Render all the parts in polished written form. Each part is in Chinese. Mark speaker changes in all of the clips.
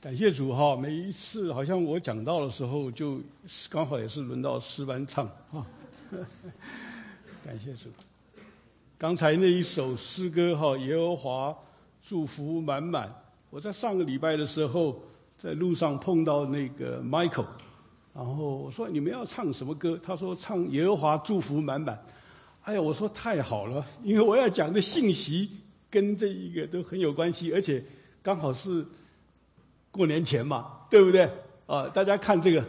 Speaker 1: 感谢主哈！每一次好像我讲到的时候，就刚好也是轮到诗班唱啊。感谢主！刚才那一首诗歌哈，耶和华祝福满满。我在上个礼拜的时候，在路上碰到那个 Michael， 然后我说你们要唱什么歌？他说唱耶和华祝福满满。哎呀，我说太好了，因为我要讲的信息跟这一个都很有关系，而且刚好是过年前嘛，对不对？大家看这个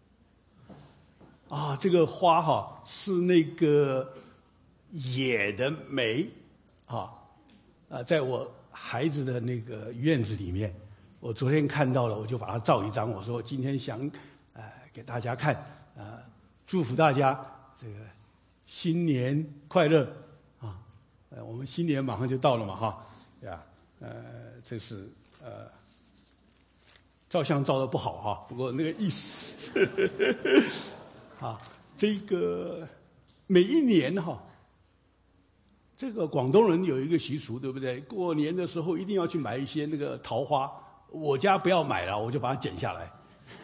Speaker 1: 啊，这个花哈是那个野的梅在我孩子的那个院子里面，我昨天看到了，我就把它照一张。我说今天想给大家看祝福大家这个新年快乐啊！我们新年马上就到了嘛哈呀，这是照相照得不好哈，不过那个意思这个每一年哈，这个广东人有一个习俗，对不对？过年的时候一定要去买一些那个桃花，我家不要买了，我就把它剪下来。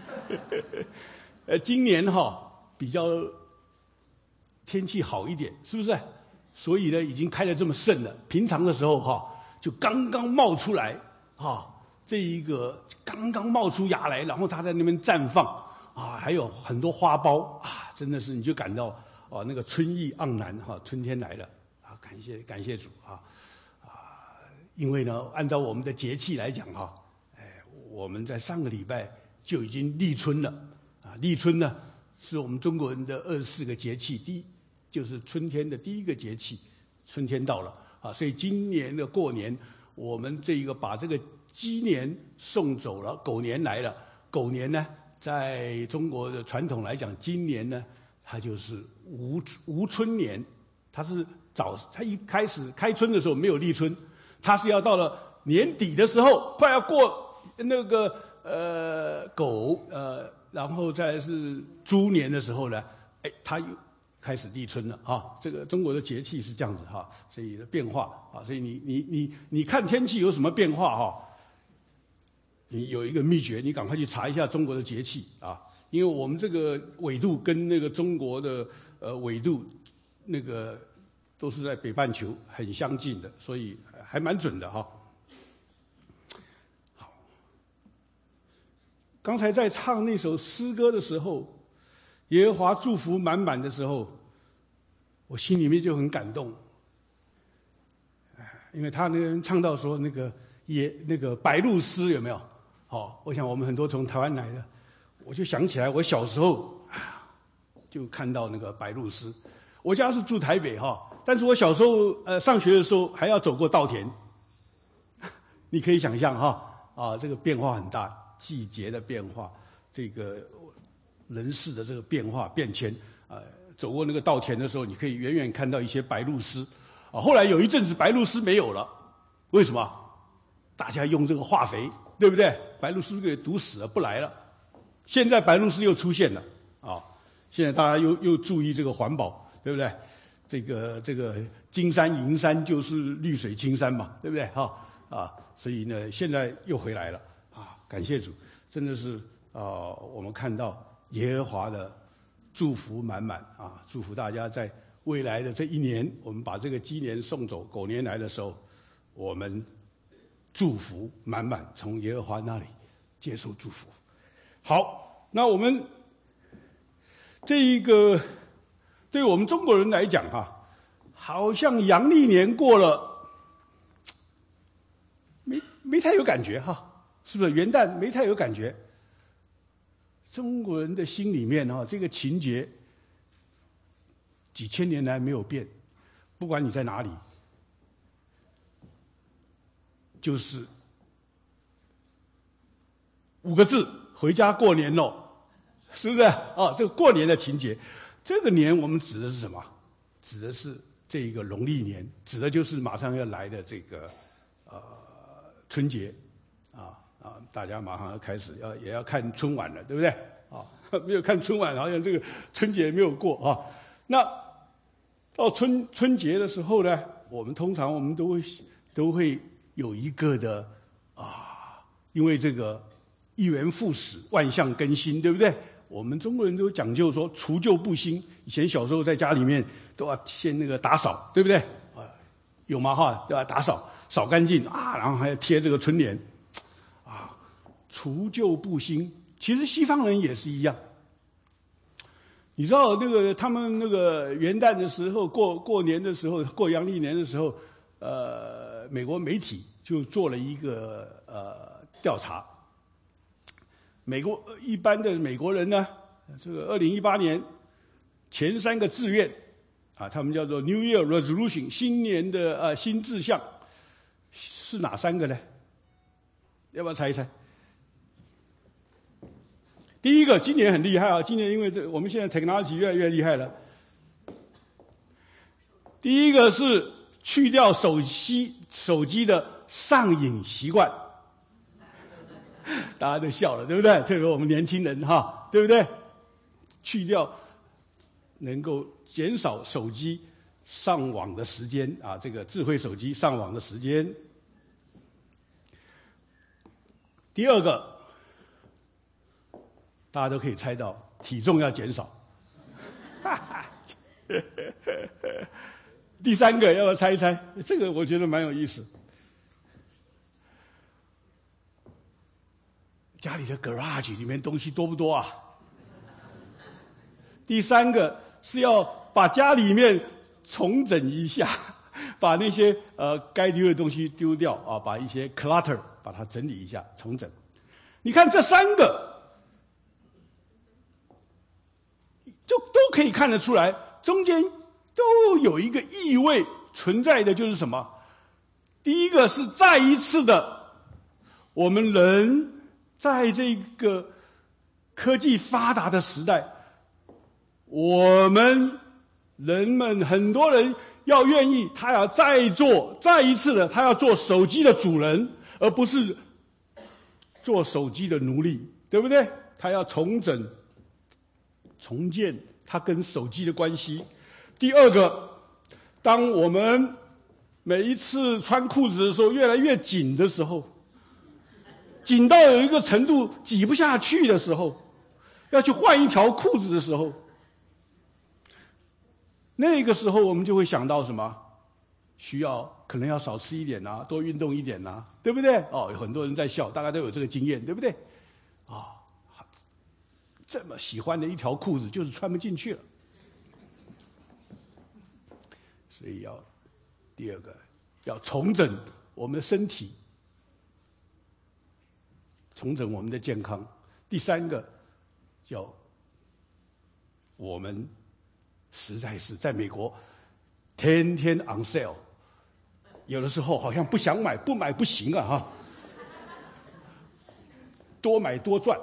Speaker 1: 今年哈比较天气好一点，是不是？所以呢，已经开得这么盛了。平常的时候哈，就刚刚冒出来这一个刚刚冒出芽来，然后它在那边绽放还有很多花苞真的是你就感到那个春意盎然春天来了感谢主因为呢，按照我们的节气来讲我们在上个礼拜就已经立春了立春呢是我们中国人的24个节气就是春天的第一个节气，春天到了所以今年的过年，我们这个把这个鸡年送走了，狗年来了。狗年呢，在中国的传统来讲，今年呢，它就是无春年。它一开始开春的时候没有立春，它是要到了年底的时候，快要过那个狗然后再是猪年的时候呢，它又开始立春了这个中国的节气是这样子所以的变化所以你看天气有什么变化你有一个秘诀，你赶快去查一下中国的节气因为我们这个纬度跟那个中国的纬度那个都是在北半球很相近的，所以还蛮准的好，刚才在唱那首诗歌的时候，耶和华祝福满满的时候，我心里面就很感动，因为他那个人唱到说那个白鹭鸶有没有？我想我们很多从台湾来的，我就想起来我小时候就看到那个白鹭鸶。我家是住台北但是我小时候上学的时候还要走过稻田，你可以想象这个变化很大，季节的变化，这个人事的这个变化变迁走过那个稻田的时候，你可以远远看到一些白鹭鸶后来有一阵子白鹭鸶没有了，为什么？大家用这个化肥，对不对？白鹭鸶给毒死了，不来了。现在白鹭鸶又出现了现在大家又注意这个环保，对不对？这个金山银山就是绿水青山嘛，对不对？所以呢，现在又回来了感谢主，真的是我们看到耶和华的祝福满满祝福大家在未来的这一年，我们把这个鸡年送走，狗年来的时候，我们祝福满满，从耶和华那里接受祝福。好，那我们这一个对我们中国人来讲好像阳历年过了，没太有感觉是不是？元旦没太有感觉。中国人的心里面这个情节几千年来没有变，不管你在哪里，就是5个字：回家过年喽，是不是？这个过年的情节，这个年我们指的是什么？指的是这一个农历年，指的就是马上要来的这个春节大家马上要开始也要看春晚了，对不对？没有看春晚，好像这个春节没有过那到春节的时候呢，我们通常都会有一个的因为这个一元复始，万象更新，对不对？我们中国人都讲究说除旧布新，以前小时候在家里面都要先那个打扫，对不对？有吗？哈，对吧？打扫扫干净啊，然后还要贴这个春联，啊，除旧布新。其实西方人也是一样。你知道那个他们那个元旦的时候，过年的时候，过阳历年的时候，美国媒体就做了一个调查。美国一般的美国人呢，这个2018年前3个志愿啊，他们叫做 New Year Resolution， 新年的新志向是哪3个呢？要不要猜一猜？第一个，今年很厉害啊！今年因为我们现在 technology 越来越厉害了。第一个是去掉手机的上瘾习惯，大家都笑了，对不对？特别我们年轻人哈，对不对？去掉，能够减少手机上网的时间啊，这个智慧手机上网的时间。第二个，大家都可以猜到，体重要减少。第3个，要不要猜一猜？这个我觉得蛮有意思。家里的 garage 里面东西多不多啊？第3个是要把家里面重整一下，把那些该丢的东西丢掉啊，把一些 clutter 把它整理一下，重整。你看这3个。就都可以看得出来，中间都有一个意味存在的，就是什么？第一个是再一次的，我们人在这个科技发达的时代，人们很多人要愿意，他要再一次的，他要做手机的主人，而不是做手机的奴隶，对不对？他要重建它跟手机的关系。第二个，当我们每一次穿裤子的时候越来越紧的时候，紧到有一个程度挤不下去的时候，要去换一条裤子的时候，那个时候我们就会想到什么？可能要少吃一点啊，多运动一点啊，对不对？有很多人在笑，大家都有这个经验，对不对？这么喜欢的一条裤子就是穿不进去了，所以第二个要重整我们的身体，重整我们的健康。第3个叫我们实在是在美国天天 on sale， 有的时候好像不想买，不买不行啊哈，多买多赚。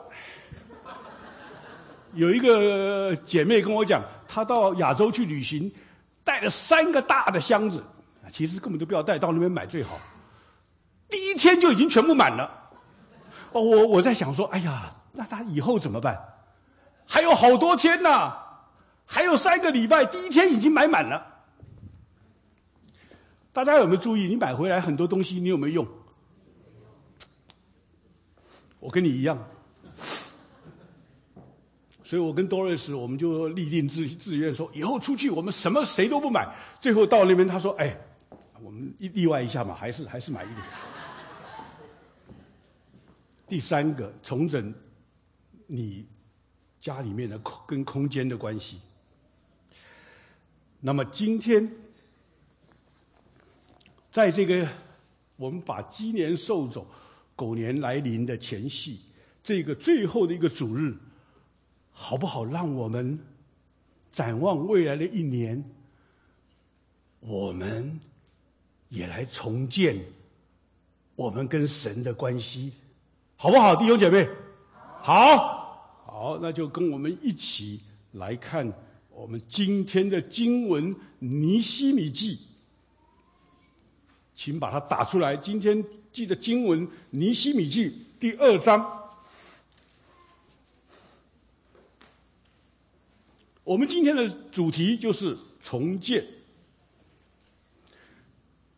Speaker 1: 有一个姐妹跟我讲，她到亚洲去旅行，带了3个大的箱子，其实根本都不要带，到那边买最好。第1天就已经全部满了。我在想说，哎呀，那她以后怎么办？还有好多天呢，还有3个礼拜，第1天已经买满了。大家有没有注意，你买回来很多东西，你有没有用？我跟你一样。所以我跟 Doris 我们就立定志愿说，以后出去我们谁都不买。最后到那边他说，我们例外一下嘛，还是买一点。第3个，重整你家里面的跟空间的关系。那么今天在这个我们把鸡年兽走，狗年来临的前夕，这个最后的一个主日，好不好让我们展望未来的1年，我们也来重建我们跟神的关系，好不好，弟兄姐妹？好，那就跟我们一起来看我们今天的经文尼希米记，请把它打出来。今天记的经文尼希米记第2章。我们今天的主题就是重建。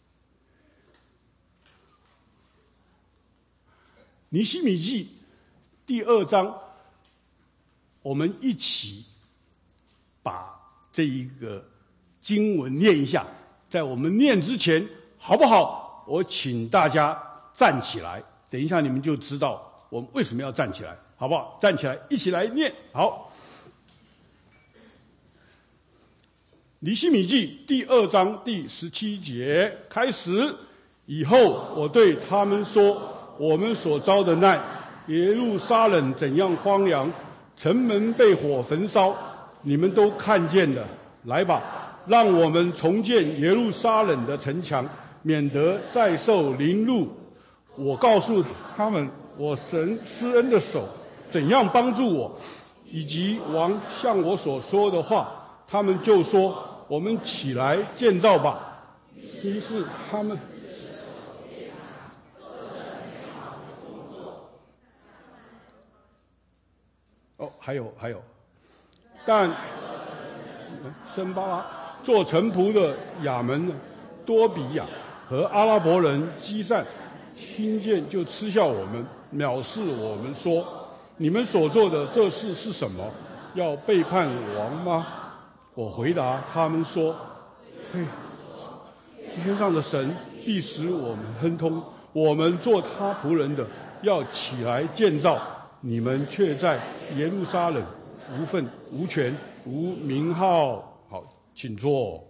Speaker 1: 尼希米记第2章，我们一起把这一个经文念一下。在我们念之前，好不好？我请大家站起来，等一下你们就知道我们为什么要站起来，好不好？站起来，一起来念。好，尼希米记第2章第17节开始。以后我对他们说，我们所遭的难，耶路撒冷怎样荒凉，城门被火焚烧，你们都看见了。来吧，让我们重建耶路撒冷的城墙，免得再受凌辱。我告诉他们，我神施恩的手怎样帮助我，以及王向我所说的话。他们就说，我们起来建造吧。于是他们还有，但申巴拉做臣仆的亚门、多比亚和阿拉伯人基散，听见就嗤笑我们，藐视我们，说：你们所做的这事是什么？要背叛王吗？我回答他们说：天上的神必使我们亨通，我们做他仆人的要起来建造，你们却在耶路撒冷无份无权无名号。好，请坐。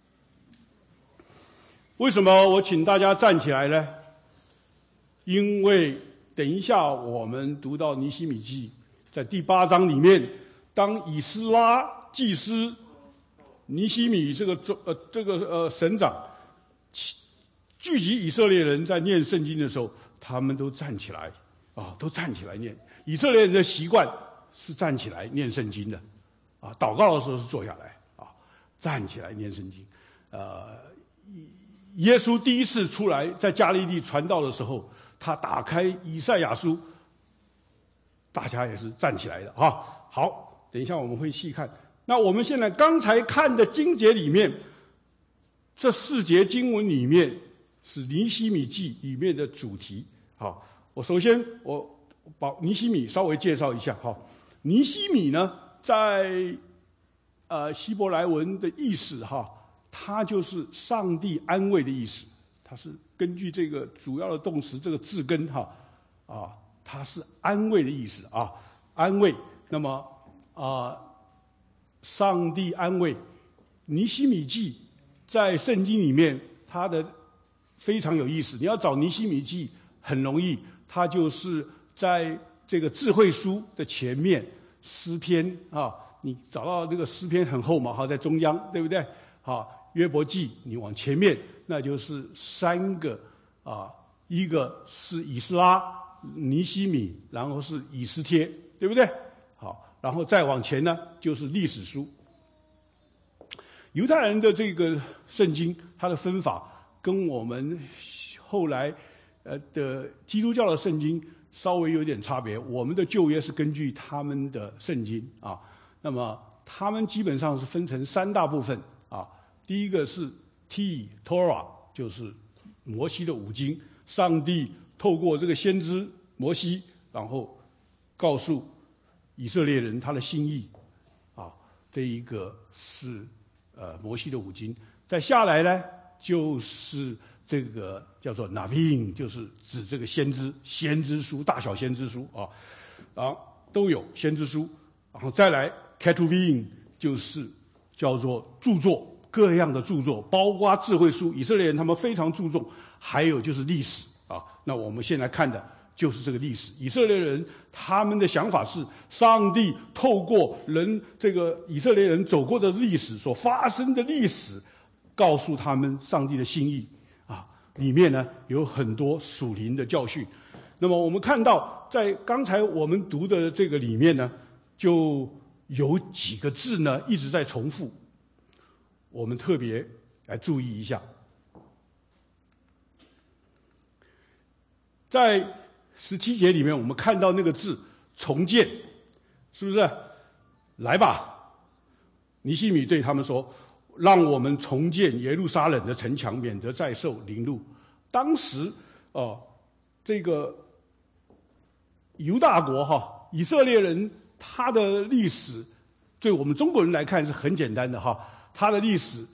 Speaker 1: 为什么我请大家站起来呢？因为等一下我们读到尼希米记在第8章里面，当以斯拉祭司尼希米这个省长聚集以色列人在念圣经的时候，他们都站起来都站起来念。以色列人的习惯是站起来念圣经的祷告的时候是坐下来站起来念圣经。耶稣第一次出来在加利利传道的时候，他打开以赛亚书，大家也是站起来的好，等一下我们会细看。那我们现在刚才看的经节里面，这4节经文里面是尼希米记里面的主题。好，我首先把尼希米稍微介绍一下。尼希米呢，在希伯来文的意思它就是上帝安慰的意思。它是根据这个主要的动词这个字根它是安慰的意思安慰。那么上帝安慰。尼希米记在圣经里面它的非常有意思，你要找尼希米记很容易，它就是在这个智慧书的前面，诗篇你找到这个诗篇很厚嘛在中央，对不对？约伯记你往前面，那就是3个一个是以斯拉、尼希米，然后是以斯帖，对不对？然后再往前呢就是历史书。犹太人的这个圣经，它的分法跟我们后来的基督教的圣经稍微有点差别。我们的旧约是根据他们的圣经那么他们基本上是分成3大部分第一个是 Torah， 就是摩西的5经，上帝透过这个先知摩西，然后告诉以色列人他的心意这一个是摩西的5经。再下来呢就是这个叫做 Navim， 就是指这个先知书，大小先知书都有先知书。然后再来 Ketuvim， 就是叫做著作，各样的著作，包括智慧书，以色列人他们非常注重。还有就是历史那我们现在看的就是这个历史。以色列人他们的想法是，上帝透过这个以色列人走过的历史所发生的历史，告诉他们上帝的心意里面呢有很多属灵的教训。那么我们看到在刚才我们读的这个里面呢，就有几个字呢一直在重复，我们特别来注意一下。在17节里面我们看到那个字重建，是不是？来吧，尼希米对他们说，让我们重建耶路撒冷的城墙，免得再受凌辱。当时这个犹大国以色列人他的历史，对我们中国人来看是很简单的他的历史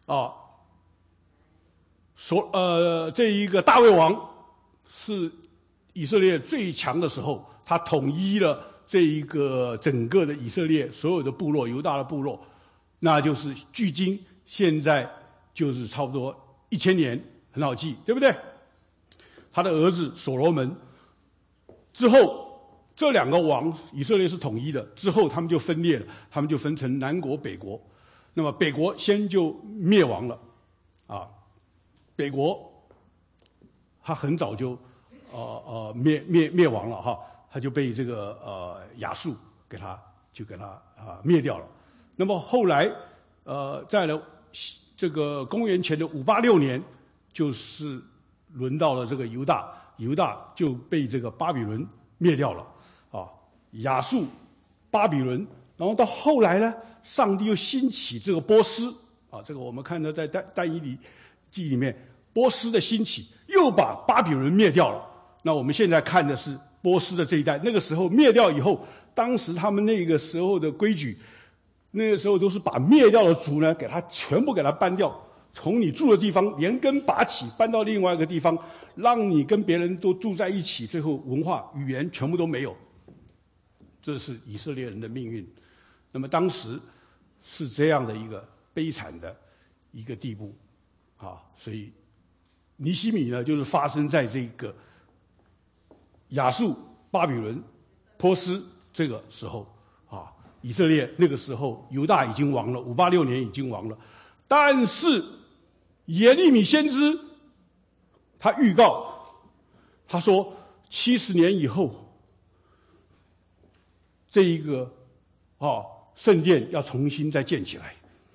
Speaker 1: 这一个大卫王是以色列最强的时候，他统一了这一个整个的以色列所有的部落，犹大的部落，那就是距今现在就是差不多1000年，很好记，对不对？他的儿子所罗门之后，这2个王以色列是统一的，之后他们就分裂了，他们就分成南国北国。那么北国先就灭亡了北国他很早就灭亡了他就被这个亚述给他灭掉了。那么后来在这个公元前的586年，就是轮到了这个犹大就被这个巴比伦灭掉了亚述、巴比伦，然后到后来呢，上帝又兴起这个波斯这个我们看到在但以理记里面，波斯的兴起又把巴比伦灭掉了。那我们现在看的是波斯的这一代，那个时候灭掉以后，当时他们那个时候的规矩，那个时候都是把灭掉的族呢，全部给他搬掉，从你住的地方连根拔起，搬到另外一个地方，让你跟别人都住在一起，最后文化语言全部都没有。这是以色列人的命运。那么当时是这样的一个悲惨的一个地步所以尼希米呢，就是发生在这个亚述、巴比伦、波斯这个时候以色列那个时候犹大已经亡了，586年已经亡了。但是耶利米先知他预告，他说70年以后，这一个圣殿要重新再建起来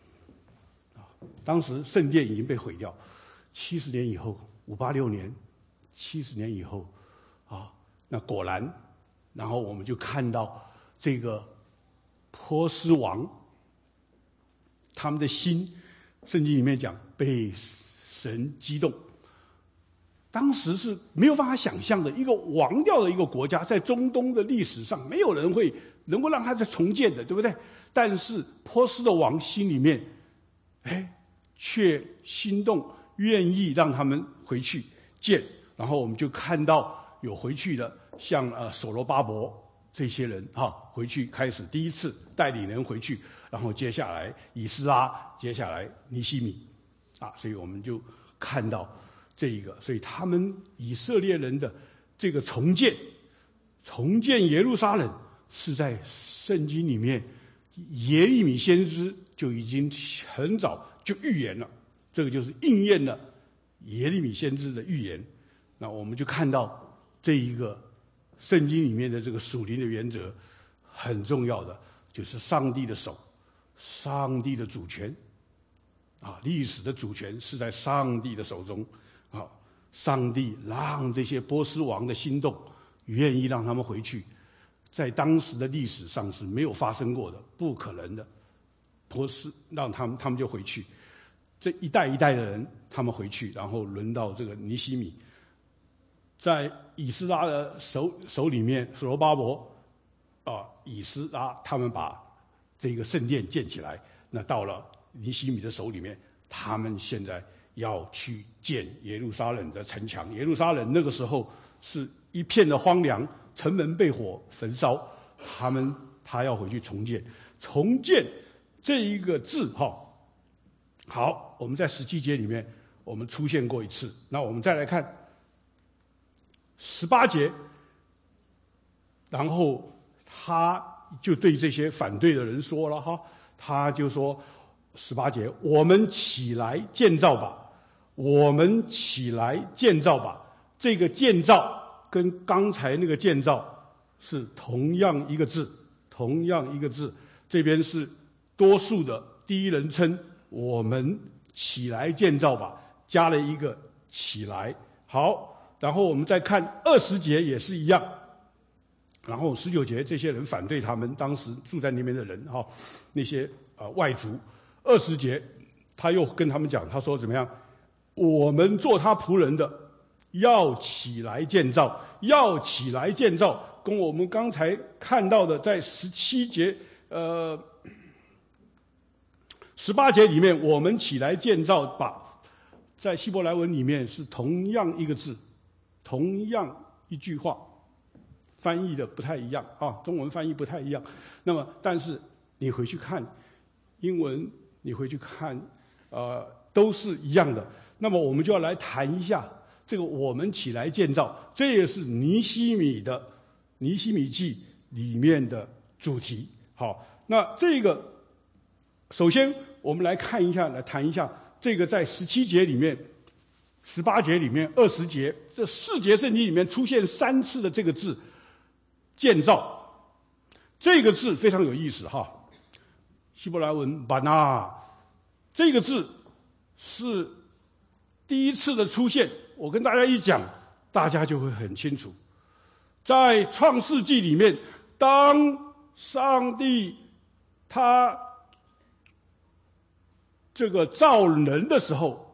Speaker 1: 当时圣殿已经被毁掉，70年以后，586年，70年以后那果然，然后我们就看到这个波斯王，他们的心，圣经里面讲被神激动。当时是没有办法想象的，一个亡掉的一个国家，在中东的历史上，没有人会能够让它再重建的，对不对？但是波斯的王心里面，却心动，愿意让他们回去建。然后我们就看到有回去的，像所罗巴伯这些人回去开始第一次带领人回去，然后接下来以斯拉，接下来尼希米所以我们就看到这一个，所以他们以色列人的这个重建耶路撒冷，是在圣经里面耶利米先知就已经很早就预言了，这个就是应验了耶利米先知的预言。那我们就看到这一个圣经里面的这个属灵的原则，很重要的就是上帝的手，上帝的主权历史的主权是在上帝的手中上帝让这些波斯王的心动，愿意让他们回去，在当时的历史上是没有发生过的，不可能的。波斯让他们就回去，这一代一代的人他们回去，然后轮到这个尼希米，在以斯拉的手里面，所罗巴伯以斯拉他们把这个圣殿建起来，那到了尼希米的手里面，他们现在要去建耶路撒冷的城墙。耶路撒冷那个时候是一片的荒凉，城门被火焚烧，他要回去重建这一个字好，我们在17节里面我们出现过一次，那我们再来看18节，然后他就对这些反对的人说了他就说18节，我们起来建造吧，我们起来建造吧。这个建造跟刚才那个建造是同样一个字，这边是多数的第一人称，我们起来建造吧，加了一个起来。好，然后我们再看20节也是一样，然后19节这些人反对他们，当时住在那边的人那些外族。20节他又跟他们讲，他说怎么样？我们做他仆人的要起来建造，要起来建造， 跟我们刚才看到的在17节18节里面，我们起来建造，在希伯来文里面是同样一个字，同样一句话，翻译的不太一样啊，中文翻译不太一样。那么，但是你回去看英文，你回去看，都是一样的。那么，我们就要来谈一下这个我们起来建造，这也是尼希米记里面的主题。好，那这个首先我们来看一下，来谈一下这个在17节里面、18节里面、20节这4节圣经里面出现3次的这个字“建造”，这个字非常有意思哈。希伯来文 “bana” 这个字是第一次的出现，我跟大家一讲，大家就会很清楚。在创世纪里面，当上帝他这个造人的时候，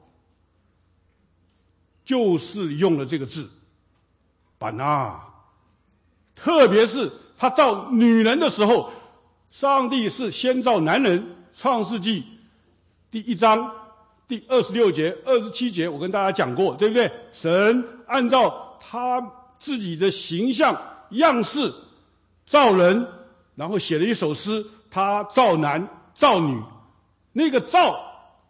Speaker 1: 就是用了这个字“版纳”。特别是他造女人的时候，上帝是先造男人。创世纪第1章第26节、27节，我跟大家讲过，对不对？神按照他自己的形象样式造人，然后写了一首诗，他造男造女。那个造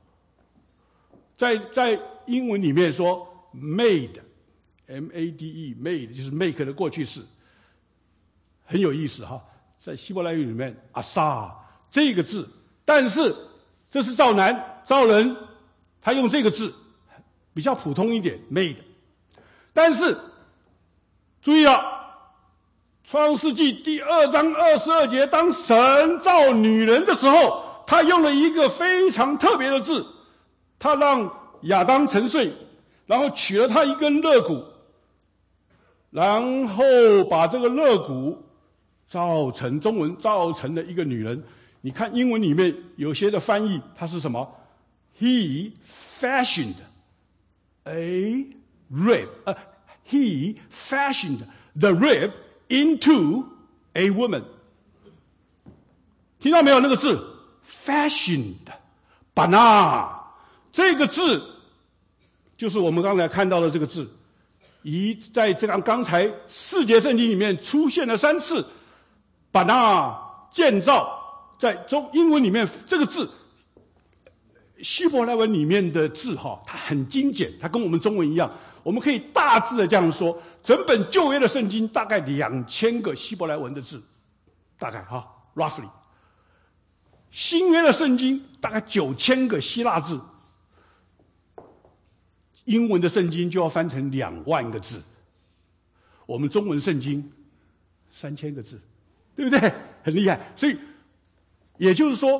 Speaker 1: 在英文里面说 made M-A-D-E made 就是 make 的过去式，很有意思哈。在希伯来语里面阿萨这个字，但是这是造男造人，他用这个字比较普通一点 made。 但是注意了，创世纪第2章22节，当神造女人的时候，他用了一个非常特别的字，他让亚当沉睡，然后取了他一根肋骨，然后把这个肋骨中文造成了一个女人。你看英文里面有些的翻译，它是什么？ He fashioned a rib, he fashioned the rib into a woman。 听到没有？那个字 fashioned bana 这个字就是我们刚才看到的这个字，在这个刚才4节圣经里面出现了3次。bana 建造，在英文里面这个字，希伯来文里面的字哈，它很精简，它跟我们中文一样。我们可以大致的这样说，整本旧约的圣经大概2000个希伯来文的字，大概哈 roughly。新约的圣经大概9000个希腊字，英文的圣经就要翻成2万个字，我们中文圣经3000个字，对不对？很厉害。所以也就是说，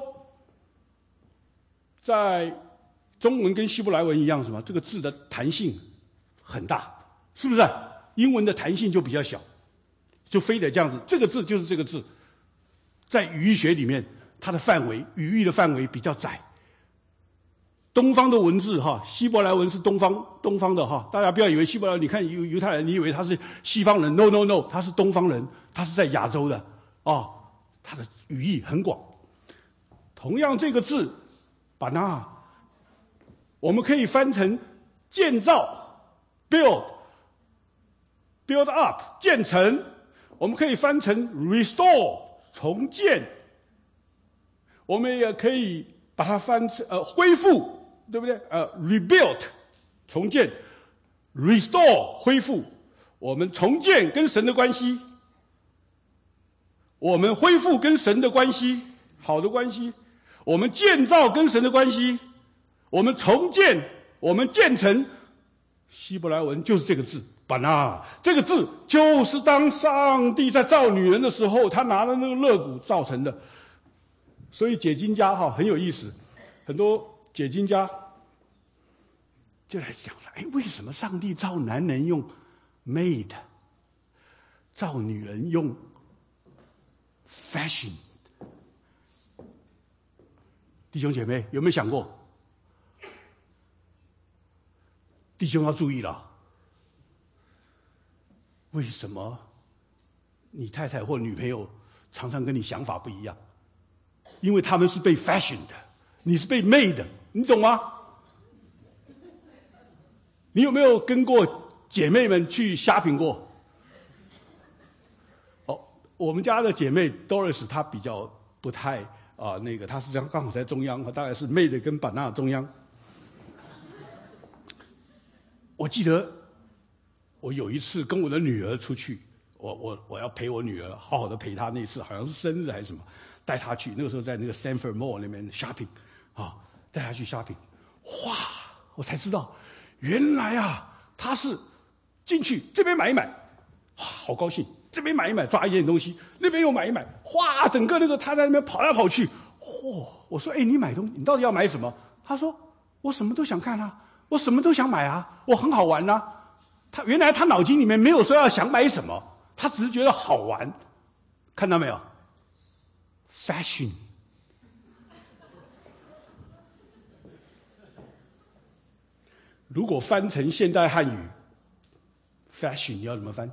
Speaker 1: 在中文跟希伯来文一样，什么？这个字的弹性很大，是不是？英文的弹性就比较小，就非得这样子。这个字就是这个字，在语义学里面，它的范围，语义的范围比较窄。东方的文字哈，希伯来文是东方的哈，大家不要以为希伯来，你看犹太人，你以为他是西方人 ，no no no， 他是东方人，他是在亚洲的啊，他的语义很广。同样这个字，把那我们可以翻成建造 ，build up 建成，我们可以翻成 restore 重建，我们也可以把它翻成恢复。对不对？rebuild 重建 ，restore 恢复。我们重建跟神的关系，我们恢复跟神的关系，好的关系。我们建造跟神的关系，我们重建，我们建成。希伯来文就是这个字，巴拿。这个字就是当上帝在造女人的时候，他拿了那个肋骨造成的。所以解经家哈很有意思，很多解经家就来讲说，为什么上帝造男人用 made， 造女人用 fashion？ 弟兄姐妹有没有想过？弟兄要注意了，为什么你太太或女朋友常常跟你想法不一样，因为他们是被 fashion 的，你是被 made 的，你懂吗？你有没有跟过姐妹们去 shopping 过？我们家的姐妹 Doris 她比较不太她是刚好在中央，大概是 made 跟banana中央。我记得我有一次跟我的女儿出去，我要陪我女儿，好好的陪她。那次好像是生日还是什么，带她去。那个时候在那个 Stanford Mall 那边 shopping 带她去 shopping。哇，我才知道原来她是进去这边买一买，哇，好高兴。这边买一买，抓一件东西，那边又买一买，哗，整个那个他在那边跑来跑去。我说，你买东西，你到底要买什么？他说，我什么都想看啊，我什么都想买啊，我很好玩啊。原来他脑筋里面没有说要想买什么，他只是觉得好玩。看到没有 ？Fashion。如果翻成现代汉语 ，fashion 你要怎么翻？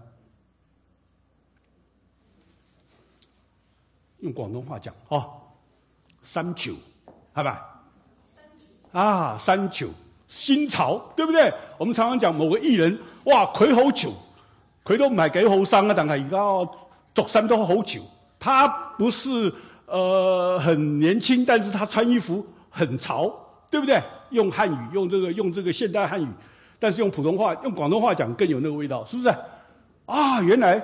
Speaker 1: 用广东话讲三九，好吧？3九新潮，对不对？我们常常讲某个艺人，哇，佢好潮，佢都唔係幾後生啊，但係而家着衫都好潮。他不是很年輕，但是他穿衣服很潮，对不对？用汉语，用这个现代汉语，但是用普通话、用广东话讲更有那个味道，是不是？原来。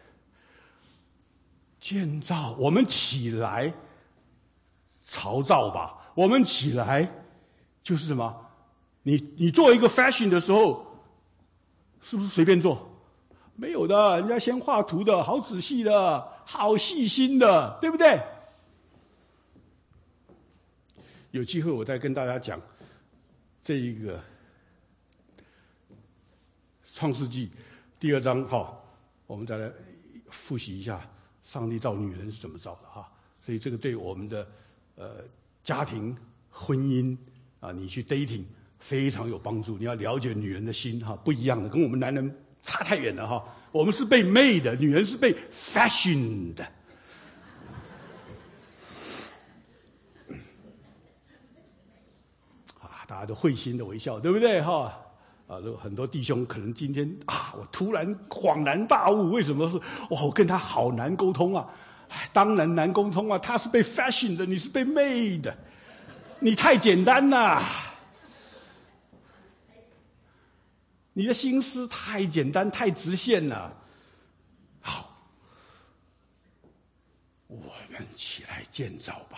Speaker 1: 建造，我们起来潮造吧，我们起来就是什么？你做一个 fashion 的时候，是不是随便做？没有的，人家先画图的，好仔细的，好细心的，对不对？有机会我再跟大家讲这一个创世纪第2章我们再来复习一下。上帝造女人是怎么造的所以这个对我们的家庭、婚姻你去 dating 非常有帮助。你要了解女人的心不一样的，跟我们男人差太远了我们是被 made 的，女人是被 fashion 的。大家都会心的微笑，对不对很多弟兄可能今天我突然恍然大悟，为什么是我跟他好难沟通啊？当然难沟通啊，他是被 fashion 的，你是被 made 的，你太简单了，你的心思太简单太直线了。好，我们起来建造吧，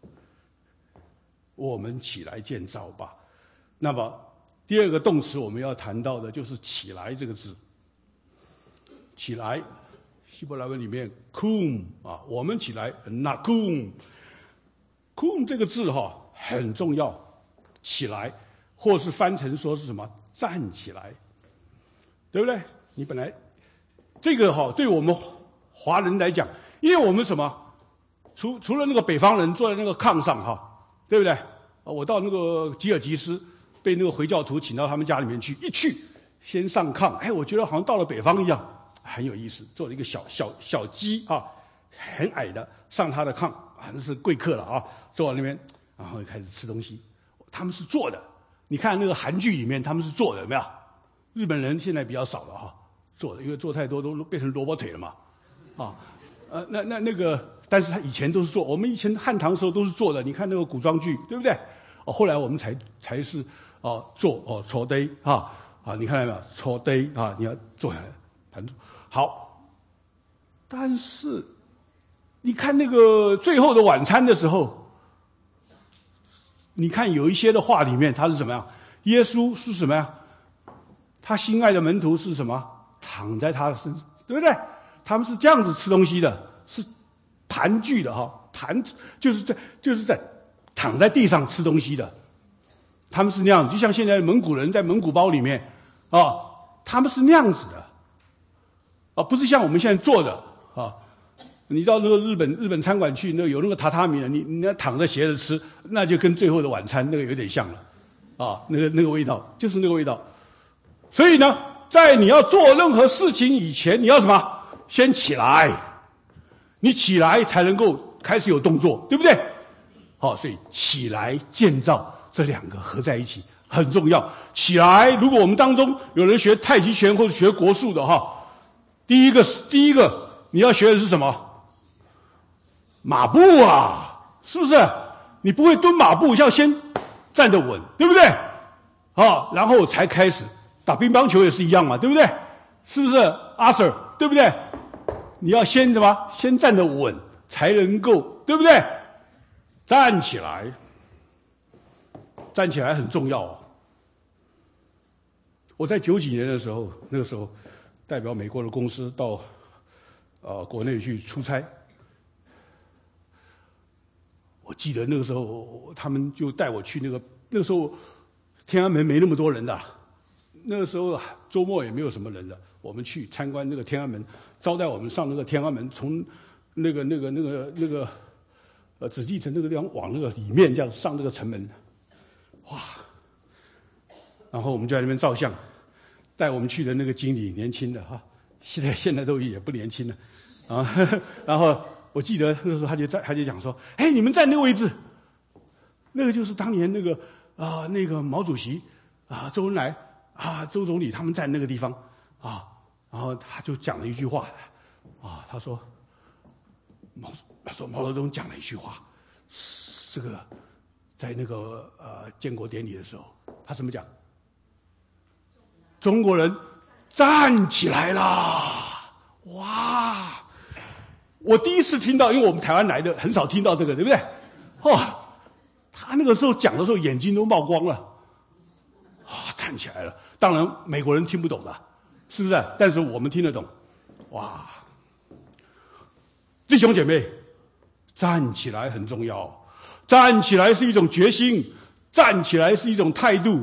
Speaker 1: 我们起来建造吧。那么第二个动词我们要谈到的就是起来这个字。起来，希伯来文里面 kum 我们起来 nakum。 kum 这个字很重要，起来或是翻成说是什么站起来，对不对？你本来这个对我们华人来讲，因为我们什么除了那个北方人坐在那个炕上对不对？我到那个吉尔吉斯被那个回教徒请到他们家里面去，一去先上炕，我觉得好像到了北方一样，很有意思。做了一个小鸡很矮的，上他的炕，那是贵客了坐在那边，然后开始吃东西。他们是坐的，你看那个韩剧里面他们是坐的，有没有？日本人现在比较少了坐的，因为坐太多都变成萝卜腿了嘛那个，但是他以前都是坐，我们以前汉唐时候都是坐的。你看那个古装剧，对不对？后来我们才是坐坐低你看到没有？坐低你要坐下来盘坐好。但是你看那个最后的晚餐的时候，你看有一些的话里面他是什么样？耶稣是什么样？他心爱的门徒是什么？躺在他的身上，对不对？他们是这样子吃东西的，是盘踞的盘就是在躺在地上吃东西的。他们是那样子，就像现在蒙古人在蒙古包里面他们是那样子的不是像我们现在坐着你到那个日本餐馆去，有那个榻榻米的，你要躺着斜着吃，那就跟最后的晚餐那个有点像了那个味道就是那个味道。所以呢，在你要做任何事情以前，你要什么？ 先起来，你起来才能够开始有动作，对不对？好，所以起来建造这两个合在一起很重要。起来，如果我们当中有人学太极拳或者学国术的哈，第一个你要学的是什么？马步啊，是不是？你不会蹲马步，要先站得稳，对不对？好，然后才开始打乒乓球也是一样嘛，对不对？是不是阿 Sir？ 对不对？你要先什么？先站得稳，才能够，对不对？站起来，站起来很重要哦。我在90几年的时候，那个时候代表美国的公司到国内去出差。我记得那个时候，他们就带我去那个时候天安门没那么多人的，那个时候周末也没有什么人的。我们去参观那个天安门，招待我们上那个天安门，从那个紫禁城那个地方往那个里面这样上那个城门，哇！然后我们就在那边照相，带我们去的那个经理年轻的哈，现在都也不年轻了啊。然后我记得那时候他就讲说，哎，你们站那个位置，那个就是当年那个毛主席啊、周恩来啊、周总理他们站那个地方啊。然后他就讲了一句话啊，他说毛泽东讲了一句话，这个在那个建国典礼的时候，他怎么讲？中国人站起来啦！哇！我第一次听到，因为我们台湾来的很少听到这个，对不对？他那个时候讲的时候，眼睛都冒光了，站起来了。当然，美国人听不懂的，是不是？但是我们听得懂。哇！弟兄姐妹，站起来很重要，站起来是一种决心，站起来是一种态度，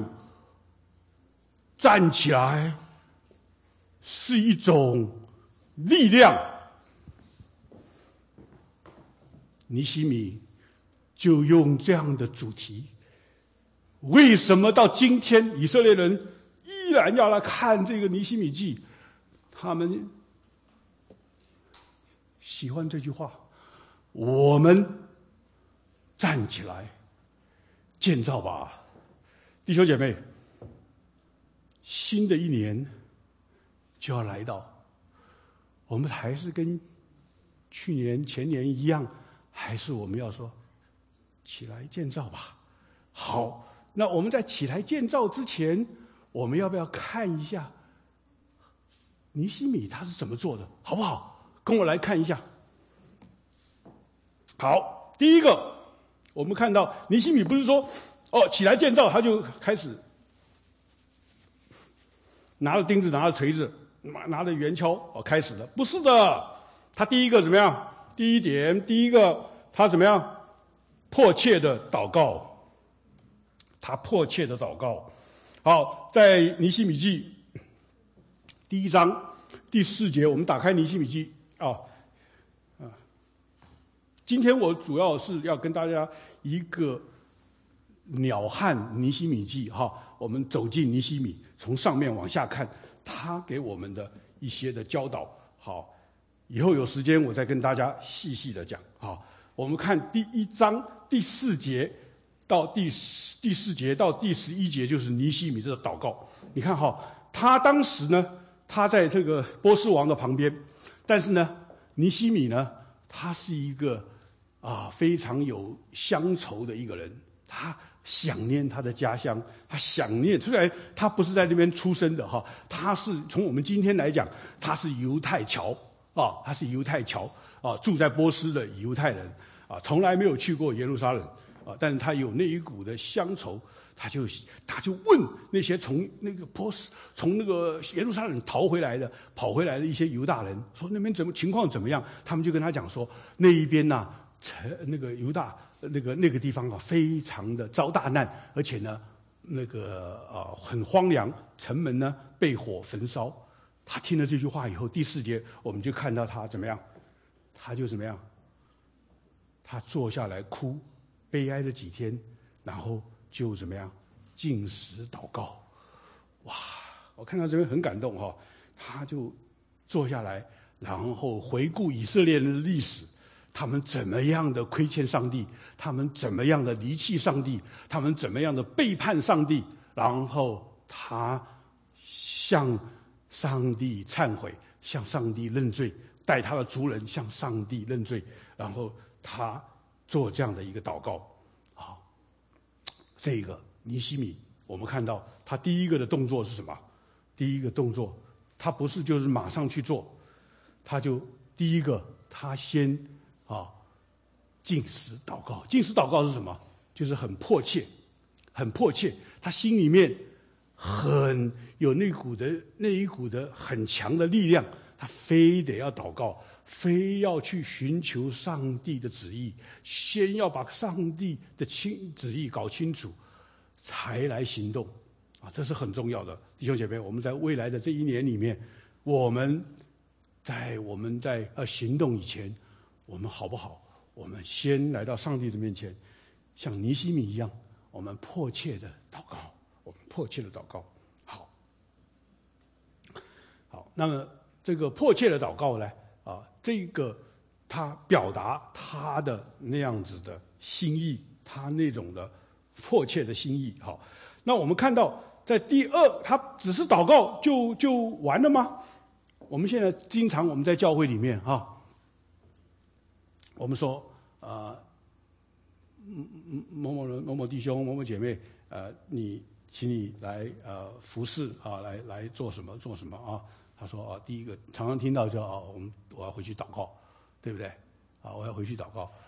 Speaker 1: 站起来是一种力量。尼希米就用这样的主题，为什么到今天以色列人依然要来看这个尼希米记？他们喜欢这句话，我们站起来建造吧。弟兄姐妹，新的一年就要来到，我们还是跟去年前年一样，还是我们要说起来建造吧。好，那我们在起来建造之前，我们要不要看一下尼希米他是怎么做的，好不好？跟我来看一下。好，第一个，我们看到尼希米不是说起来建造，他就开始拿着钉子，拿着锤子，拿着圆锹开始了，不是的。他第一个怎么样？第一个他怎么样？迫切的祷告。他迫切的祷告。好，在尼希米记第1章第4节，我们打开尼希米记今天我主要是要跟大家一个鸟瞰尼希米记我们走进尼希米，从上面往下看，他给我们的一些的教导。好，以后有时间我再跟大家细细的讲。好，我们看第1章第4节到第4节到第11节，就是尼希米的祷告。你看他当时呢，他在这个波斯王的旁边，但是呢，尼希米呢，他是一个非常有乡愁的一个人，他想念他的家乡，他想念，虽然他不是在那边出生的他是从我们今天来讲，他是犹太侨他是犹太侨住在波斯的犹太人从来没有去过耶路撒冷但是他有那一股的乡愁，他就问那些从那个波斯从那个耶路撒冷跑回来的一些犹大人，说那边情况怎么样？他们就跟他讲说，那一边那个犹大那个地方非常的遭大难，而且呢很荒凉，城门呢被火焚烧。他听了这句话以后，第4节我们就看到他怎么样？他就怎么样？他坐下来哭，悲哀了几天，然后就怎么样？禁食祷告。哇！我看到这边很感动他就坐下来， 然后回顾以色列人的历史，他们怎么样的亏欠上帝，他们怎么样的离弃上帝，他们怎么样的背叛上帝，然后他向上帝忏悔，向上帝认罪，带他的族人向上帝认罪，然后他做这样的一个祷告。好，这个尼希米，我们看到他第一个的动作是什么？第一个动作，他不是就是马上去做，他就第一个，他先禁食祷告。禁食祷告是什么？就是很迫切，很迫切，他心里面很有那一股的很强的力量，他非得要祷告，非要去寻求上帝的旨意，先要把上帝的旨意搞清楚，才来行动啊，这是很重要的。弟兄姐妹，我们在未来的这一年里面，我们在行动以前，我们好不好？我们先来到上帝的面前，像尼希米一样，我们迫切的祷告，我们迫切的祷告。好，那么这个迫切的祷告呢，这个他表达他的那样子的心意，他那种的迫切的心意。好，那我们看到在第二，他只是祷告就完了吗？我们现在经常我们在教会里面我们说某某人、某某弟兄、某某姐妹，请你来服侍来做什么啊？他说第一个常常听到就我要回去祷告，对不对？我要回去祷告。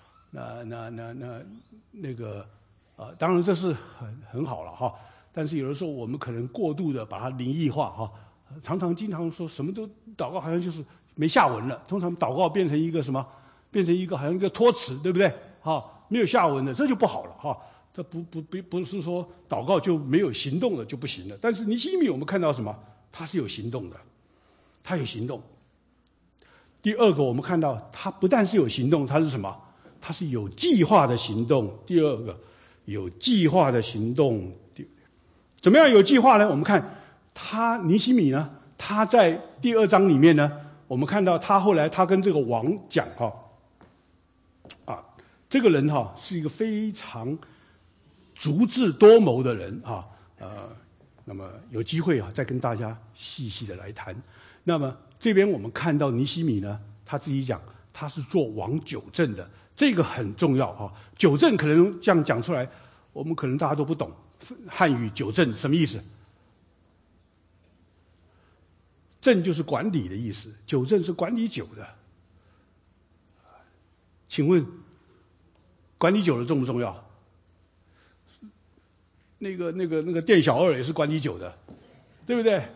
Speaker 1: 那个当然这是很好了但是有的时候我们可能过度的把它灵异化经常说什么都祷告，好像就是没下文了。通常祷告变成一个什么？变成一个好像一个托词，对不对？没有下文的，这就不好了这不是说祷告就没有行动了就不行了。但是尼希米我们看到什么？他是有行动的，他有行动。第二个，我们看到他不但是有行动，他是什么？他是有计划的行动。第二个，有计划的行动。怎么样有计划呢？我们看尼希米呢，他在第2章里面呢，我们看到他后来他跟这个王讲这个人是一个非常足智多谋的人那么有机会再跟大家细细的来谈。那么这边我们看到尼希米呢，他自己讲他是做王九正的，这个很重要九正可能这样讲出来，我们可能大家都不懂汉语九正什么意思？正就是管理的意思，九正是管理酒的。请问管理酒的重不重要？那个店小二也是管理酒的，对不对？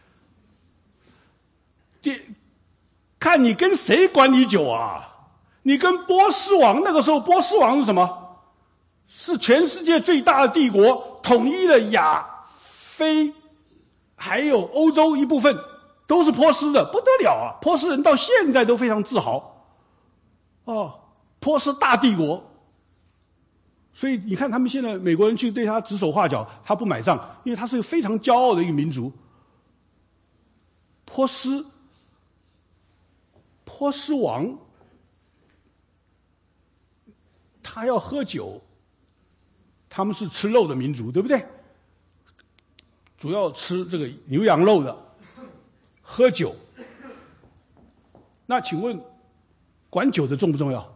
Speaker 1: 看你跟谁管理酒啊？你跟波斯王，那个时候波斯王是什么？是全世界最大的帝国，统一了亚非还有欧洲一部分，都是波斯的，不得了波斯人到现在都非常自豪波斯大帝国。所以你看他们现在美国人去对他指手画脚，他不买账，因为他是个非常骄傲的一个民族。波斯王他要喝酒，他们是吃肉的民族，对不对？主要吃这个牛羊肉的，喝酒。那请问管酒的重不重要？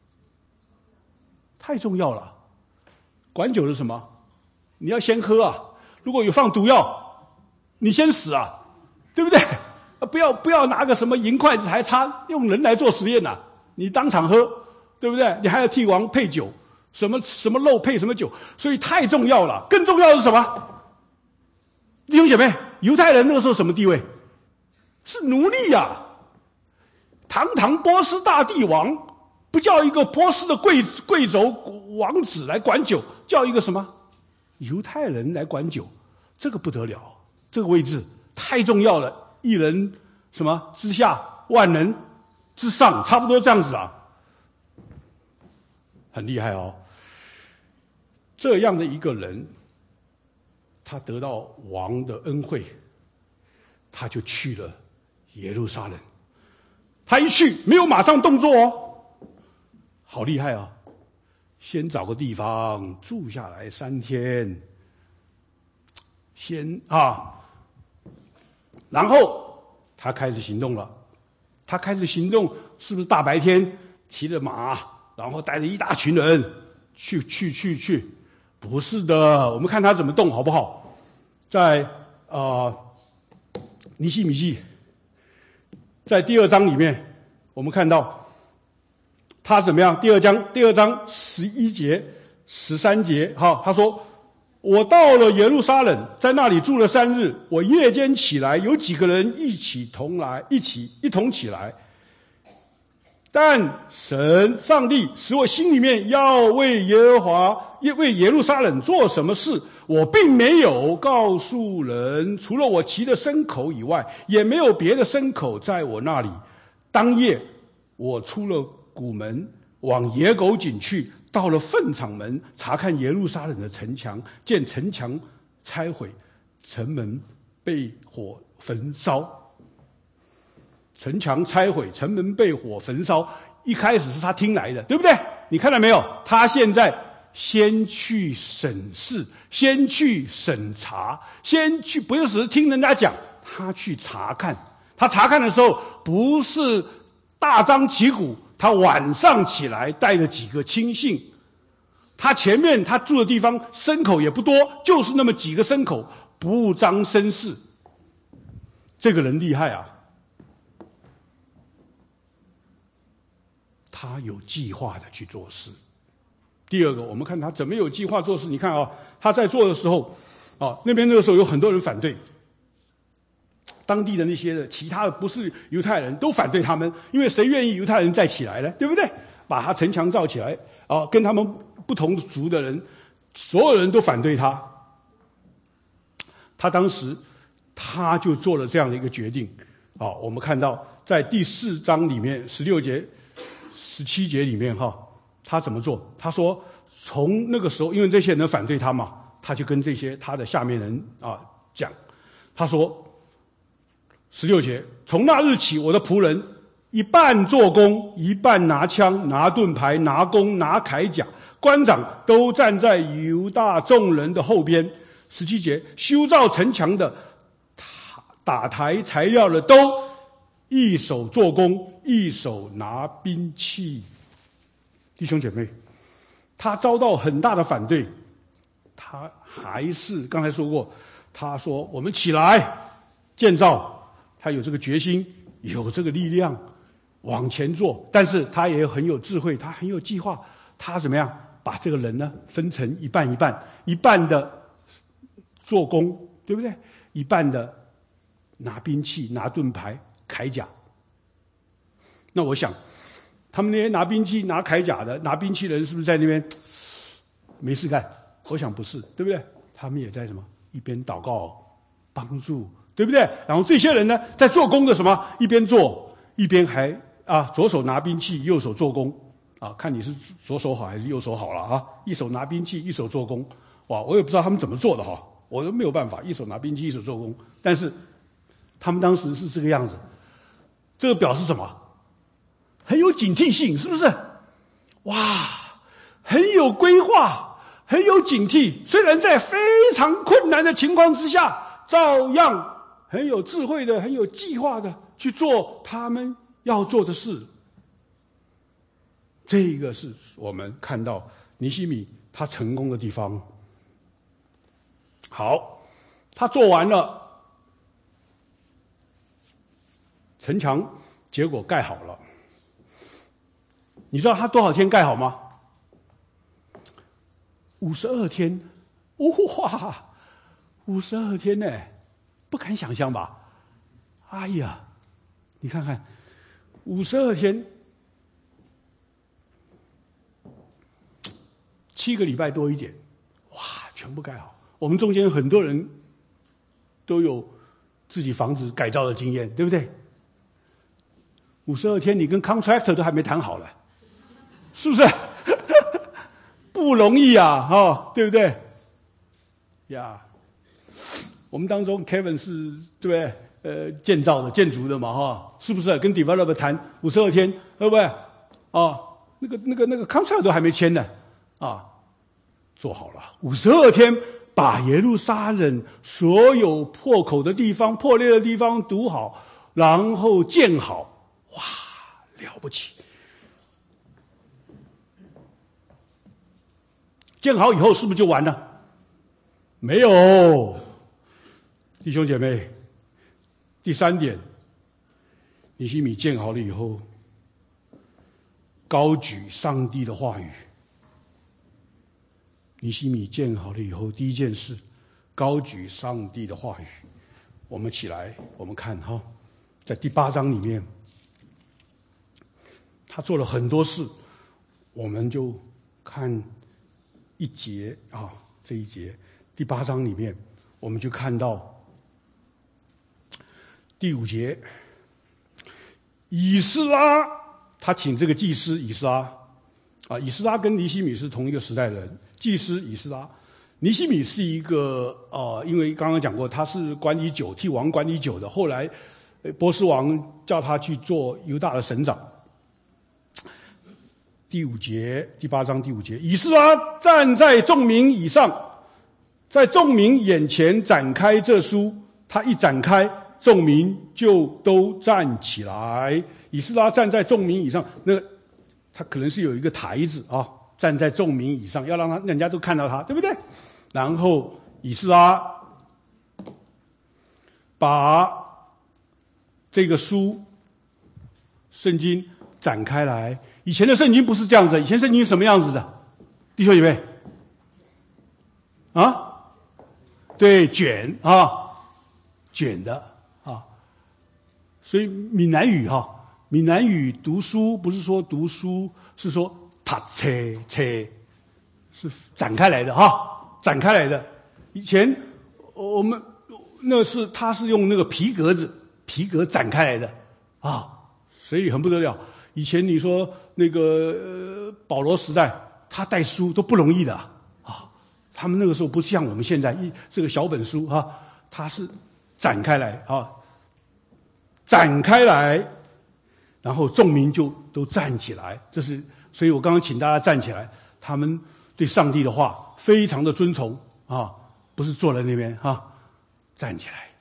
Speaker 1: 太重要了。管酒是什么？你要先喝如果有放毒药，你先死对不对？不要拿个什么银筷子还插用人来做实验你当场喝，对不对？你还要替王配酒，什么肉配什么酒，所以太重要了。更重要的是什么？弟兄姐妹，犹太人那个时候什么地位？是奴隶堂堂波斯大帝王，不叫一个波斯的贵族王子来管酒，叫一个什么犹太人来管酒，这个不得了，这个位置太重要了。一人什么之下，万人之上，差不多这样子很厉害这样的一个人，他得到王的恩惠，他就去了耶路撒冷， 他一去没有马上动作哦，好厉害啊！先找个地方住下来3天，然后他开始行动了。他开始行动，是不是大白天骑着马，然后带着一大群人去？不是的，我们看他怎么动好不好？在尼希米记，在第2章里面，我们看到他怎么样？第二章11节、13节，他说：“我到了耶路撒冷，在那里住了3日。我夜间起来，有几个人一同起来。但上帝使我心里面要为耶路撒冷做什么事，我并没有告诉人，除了我骑的牲口以外，也没有别的牲口在我那里。当夜，我出了谷门，往野狗井去，到了粪场门，查看耶路撒冷的城墙，见城墙拆毁，城门被火焚烧。”城墙拆毁，城门被火焚烧。一开始是他听来的，对不对？你看到没有？他现在先去审视，先去审查，不是只是听人家讲，他去查看。他查看的时候，不是大张旗鼓，他晚上起来带着几个亲信。他前面他住的地方牲口也不多，就是那么几个牲口，不张声势。这个人厉害啊！他有计划的去做事。第二个，我们看他怎么有计划做事。你看他在做的时候，那个时候有很多人反对，当地的那些其他的不是犹太人都反对他们，因为谁愿意犹太人再起来呢？对不对？把他城墙造起来，跟他们不同族的人，所有人都反对他。他当时他就做了这样的一个决定。我们看到在第4章里面16节。17节里面他怎么做？他说从那个时候，因为这些人反对他嘛，他就跟这些他的下面人讲，他说16节，从那日起，我的仆人一半做工，一半拿枪、拿盾牌、拿弓、拿铠甲，官长都站在犹大众人的后边。17节，修造城墙的、打台材料的都一手做工，一手拿兵器。弟兄姐妹，他遭到很大的反对，他还是刚才说过，他说我们起来建造，他有这个决心，有这个力量往前做，但是他也很有智慧，他很有计划。他怎么样把这个人呢分成一半一半，一半的做工，对不对？一半的拿兵器、拿盾牌、铠甲。那我想他们那些拿兵器、拿铠甲的、拿兵器的人是不是在那边没事干？我想不是，对不对？他们也在什么？一边祷告帮助，对不对？然后这些人呢在做工的什么？一边做一边还左手拿兵器，右手做工看你是左手好还是右手好了一手拿兵器，一手做工。哇，我也不知道他们怎么做的我都没有办法，一手拿兵器，一手做工。但是他们当时是这个样子，这个表示什么？很有警惕性，是不是？哇，很有规划，很有警惕。虽然在非常困难的情况之下，照样很有智慧的、很有计划的去做他们要做的事。这个是我们看到尼希米他成功的地方。好，他做完了城墙，结果盖好了。你知道他多少天盖好吗？52天，哇，52天呢，不敢想象吧？哎呀，你看看，52天，7个礼拜多一点，哇，全部盖好。我们中间很多人都有自己房子改造的经验，对不对？52天，你跟 contractor 都还没谈好了。是不是不容易对不对呀？我们当中 Kevin 是对不对？ 建造的建筑的嘛哈，是不是？跟 developer 谈52天，对不对？啊，那个 contract 都还没签呢，啊，做好了52天，把耶路撒冷所有破口的地方、破裂的地方堵好，然后建好，哇，了不起！建好以后是不是就完了？没有，弟兄姐妹，第3点，尼希米建好了以后，高举上帝的话语。尼希米建好了以后，第一件事，高举上帝的话语。我们起来，我们看哈，在第8章里面，他做了很多事，我们就看一节啊，这一节第8章里面，我们就看到第5节，以斯拉他请这个祭司以斯拉啊，以斯拉跟尼希米是同一个时代的人。祭司以斯拉，尼希米是一个因为刚刚讲过，他是管理酒，替王管理酒的。后来波斯王叫他去做犹大的省长。第5节，第8章第5节，以斯拉站在众民以上，在众民眼前展开这书，他一展开，众民就都站起来。以斯拉站在众民以上，那他可能是有一个台子啊。站在众民以上，要让人家都看到他，对不对？然后以斯拉把这个书圣经展开来。以前的圣经不是这样子，以前圣经是什么样子的？弟兄姐妹啊，对，卷啊，卷的啊。所以闽南语闽南语读书不是说读书，是说读册是展开来的展开来的。以前我们他是用那个皮革展开来的所以很不得了。以前你说那个保罗时代，他带书都不容易的他们那个时候不像我们现在这个小本书他是展开来展开来，然后众民就都站起来。这是所以我刚刚请大家站起来，他们对上帝的话非常的尊崇不是坐在那边站起来。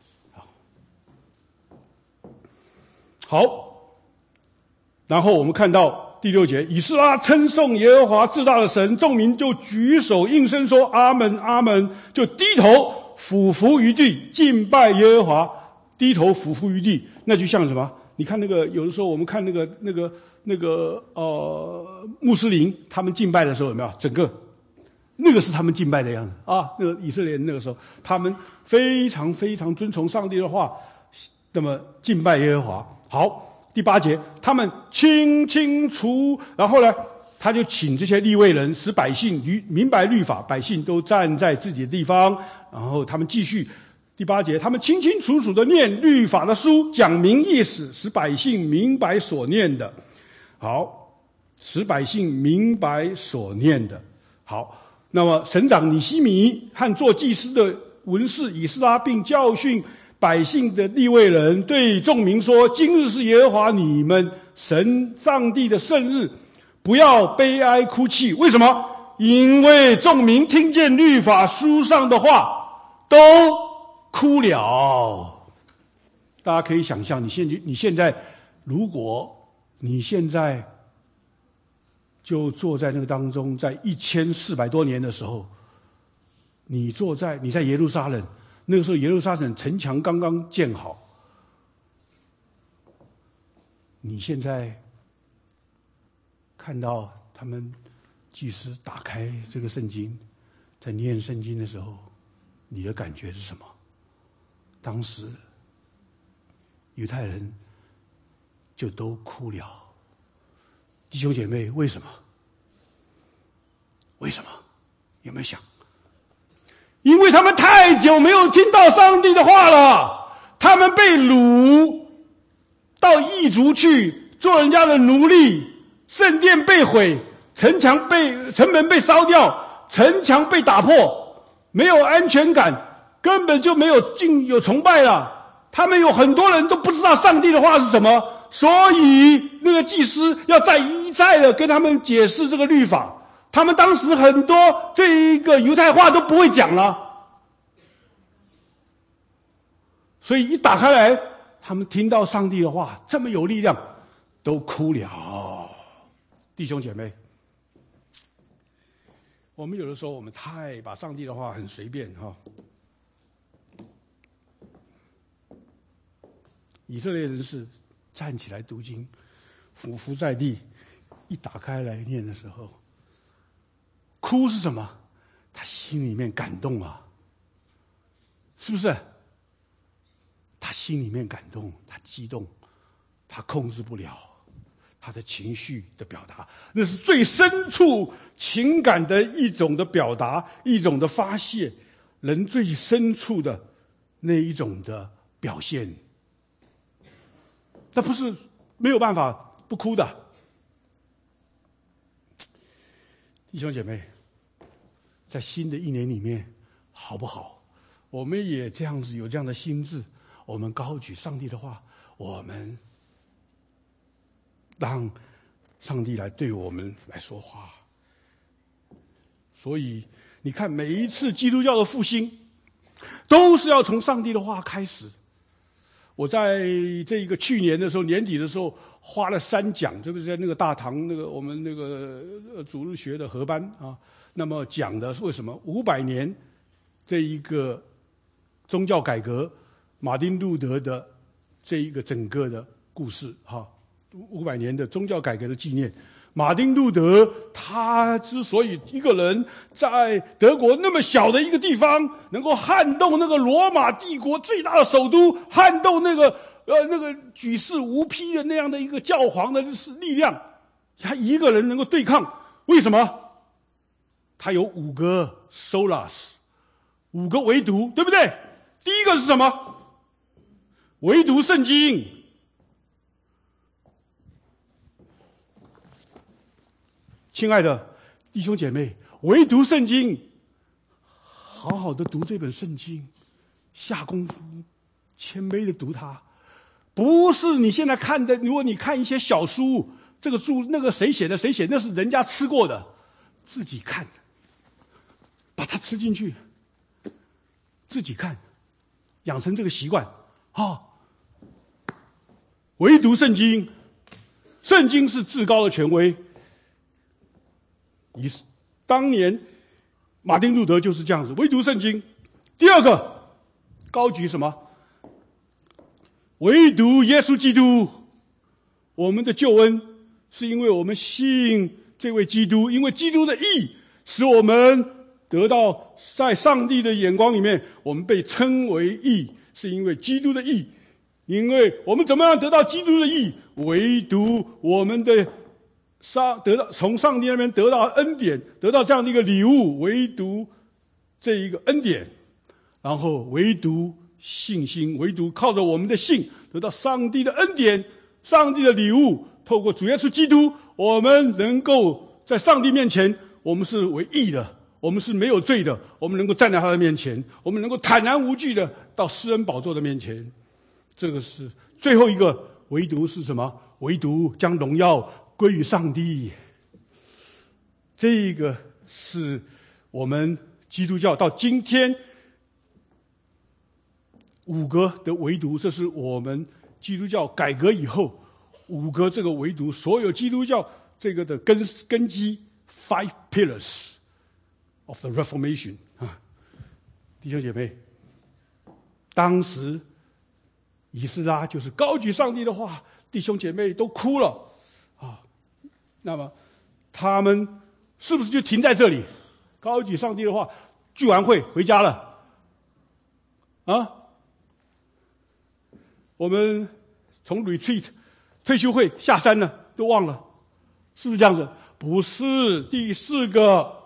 Speaker 1: 好，然后我们看到第6节，以斯拉称颂耶和华至大的神，众民就举手应声说阿们阿们，就低头俯伏于地敬拜耶和华。低头俯伏于地，那就像什么？你看那个有的时候我们看那个穆斯林他们敬拜的时候有没有整个那个是他们敬拜的样子那个以色列人那个时候他们非常非常遵从上帝的话，那么敬拜耶和华。好，第8节，他们清清楚，然后呢他就请这些利未人使百姓明白律法，百姓都站在自己的地方，然后他们继续。第8节，他们清清楚楚地念律法的书，讲明意思，使百姓明白所念的。好，使百姓明白所念的。好，那么省长尼希米和做祭司的文士以斯拉，并教训百姓的利未人，对众民说：今日是耶和华你们神上帝的圣日，不要悲哀哭泣。为什么？因为众民听见律法书上的话，都哭了。大家可以想象，你现在如果你现在就坐在那个当中，在1400多年的时候，你在耶路撒冷，那个时候耶路撒冷城墙刚刚建好，你现在看到他们祭司打开这个圣经，在念圣经的时候，你的感觉是什么？当时犹太人就都哭了。弟兄姐妹，为什么？为什么？有没有想？因为他们太久没有听到上帝的话了，他们被掳到异族去做人家的奴隶，圣殿被毁，城门被烧掉，城墙被打破，没有安全感，根本就没有崇拜了。 他们有很多人都不知道上帝的话是什么，所以那个祭司要再一再的跟他们解释这个律法。他们当时很多这一个犹太话都不会讲了，所以一打开来，他们听到上帝的话这么有力量，都哭了。弟兄姐妹，我们有的时候我们太把上帝的话很随便哈。以色列人是站起来读经，俯伏在地，一打开来念的时候，哭是什么？他心里面感动啊，是不是？他心里面感动，他激动，他控制不了他的情绪的表达，那是最深处情感的一种的表达，一种的发泄，人最深处的那一种的表现。那不是没有办法不哭的。弟兄姐妹，在新的一年里面，好不好？我们也这样子有这样的心志，我们高举上帝的话，我们让上帝来对我们来说话。所以你看，每一次基督教的复兴，都是要从上帝的话开始。我在这个去年的时候，年底的时候，花了3讲，这个是在那个大堂那个我们那个主日学的合班啊。那么讲的是为什么500年这一个宗教改革，马丁路德的这一个整个的故事哈，500年的宗教改革的纪念。马丁路德他之所以一个人在德国那么小的一个地方能够撼动那个罗马帝国最大的首都，撼动那个举世无匹的那样的一个教皇的力量，他一个人能够对抗，为什么？他有5个 solas，5个唯独，对不对？第一个是什么？唯独圣经。亲爱的弟兄姐妹，唯独圣经，好好的读这本圣经，下功夫，谦卑的读它，不是你现在看的。如果你看一些小书，这个书那个谁写的谁写，那是人家吃过的，自己看，把它吃进去，自己看，养成这个习惯啊。唯独圣经，圣经是至高的权威。当年马丁路德就是这样子，唯独圣经。第二个高举什么？唯独耶稣基督。我们的救恩是因为我们信这位基督，因为基督的义使我们得到在上帝的眼光里面，我们被称为义，是因为基督的义。因为我们怎么样得到基督的义？唯独我们的从上帝那边得到恩典，得到这样的一个礼物，唯独这一个恩典，然后唯独信心，唯独靠着我们的信得到上帝的恩典，上帝的礼物，透过主耶稣基督，我们能够在上帝面前，我们是为义的，我们是没有罪的，我们能够站在他的面前，我们能够坦然无惧的到施恩宝座的面前。这个是最后一个唯独是什么？唯独将荣耀归于上帝。这个是我们基督教到今天5个的唯独，这是我们基督教改革以后5个这个唯独，所有基督教这个的根基 5 pillars of the Reformation 啊，弟兄姐妹，当时以斯拉就是高举上帝的话，弟兄姐妹都哭了啊。那么他们是不是就停在这里？高举上帝的话，聚完会回家了啊？我们从 retreat 退休会下山了，都忘了，是不是这样子？不是。第4个，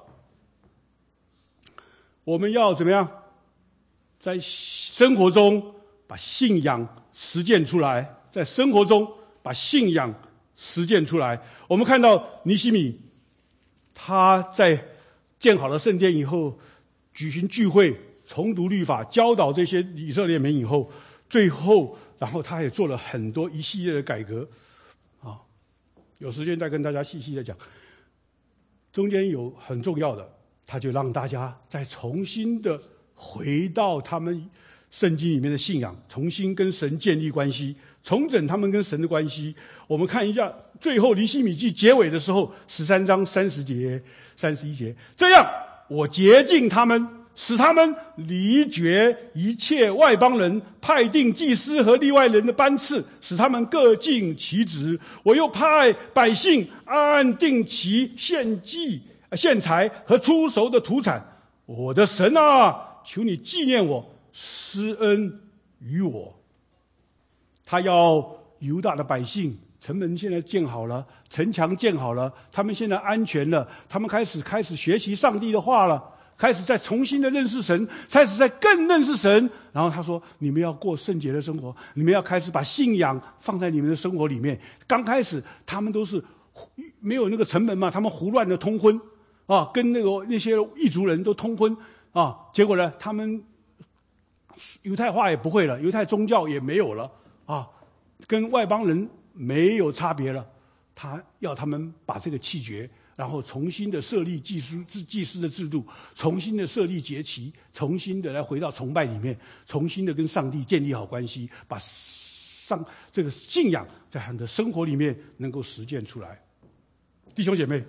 Speaker 1: 我们要怎么样？在生活中把信仰实践出来，在生活中把信仰实践出来。我们看到尼希米，他在建好了圣殿以后，举行聚会，重读律法，教导这些以色列民以后， 最后，然后他也做了很多一系列的改革，啊，有时间再跟大家细细的讲。中间有很重要的，他就让大家再重新的回到他们圣经里面的信仰，重新跟神建立关系，重整他们跟神的关系。我们看一下最后尼希米记结尾的时候，13章30节、31节，这样我洁净他们，使他们离绝一切外邦人，派定祭司和利外人的班次，使他们各尽其职。我又派百姓按定期献祭、献财和出熟的土产。我的神啊，求你纪念我，施恩于我。他要犹大的百姓，城门现在建好了，城墙建好了，他们现在安全了，他们开始学习上帝的话了，开始再重新的认识神，开始再更认识神。然后他说，你们要过圣洁的生活，你们要开始把信仰放在你们的生活里面。刚开始他们都是没有那个城门嘛，他们胡乱的通婚啊，跟那些异族人都通婚啊，结果呢，他们犹太话也不会了，犹太宗教也没有了啊，跟外邦人没有差别了。他要他们把这个弃绝，然后重新的设立祭司的制度，重新的设立节期，重新的来回到崇拜里面，重新的跟上帝建立好关系，把这个信仰在他们的生活里面能够实践出来。弟兄姐妹，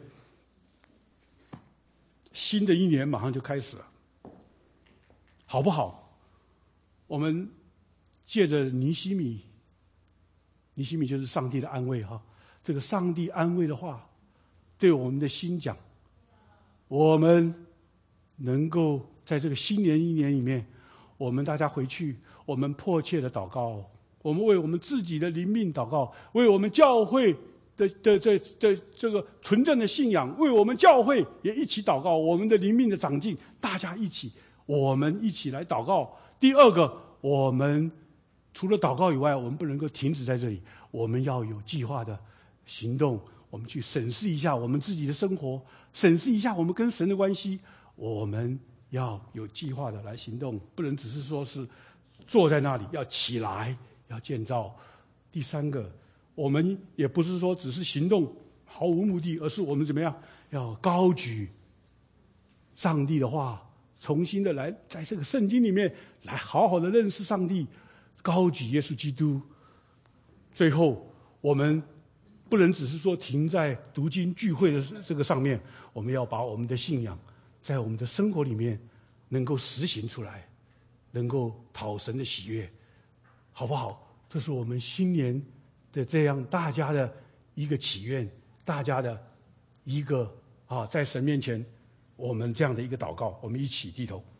Speaker 1: 新的一年马上就开始了，好不好？我们借着尼希米就是上帝的安慰哈，这个上帝安慰的话对我们的心讲，我们能够在这个新年一年里面，我们大家回去，我们迫切的祷告，我们为我们自己的灵命祷告，为我们教会的这个纯正的信仰，为我们教会也一起祷告，我们的灵命的长进，大家我们一起来祷告。第二个，我们除了祷告以外，我们不能够停止在这里，我们要有计划的行动，我们去审视一下我们自己的生活，审视一下我们跟神的关系，我们要有计划的来行动，不能只是说是坐在那里，要起来，要建造。第三个，我们也不是说只是行动毫无目的，而是我们怎么样，要高举上帝的话，重新的来在这个圣经里面来好好的认识上帝，高举耶稣基督。最后，我们不能只是说停在读经聚会的这个上面，我们要把我们的信仰在我们的生活里面能够实行出来，能够讨神的喜悦，好不好？这是我们新年的这样大家的一个祈愿，大家的一个在神面前我们这样的一个祷告，我们一起低头。